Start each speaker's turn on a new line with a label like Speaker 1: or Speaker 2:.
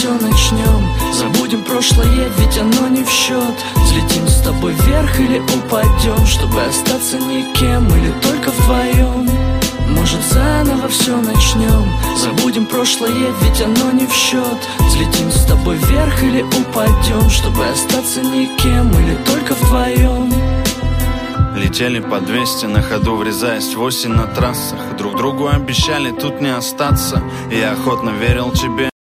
Speaker 1: все начнем. Забудем прошлое, ведь оно не в счет. Взлетим с тобой вверх или упадем, чтобы остаться никем или только вдвоем. Может, заново все начнем. Забудем прошлое, ведь оно не в счет. Взлетим с тобой вверх или упадем, чтобы остаться никем или только вдвоем.
Speaker 2: Летели по 200 на ходу, врезаясь в осень на трассах. Друг другу обещали тут не остаться, и я охотно верил тебе.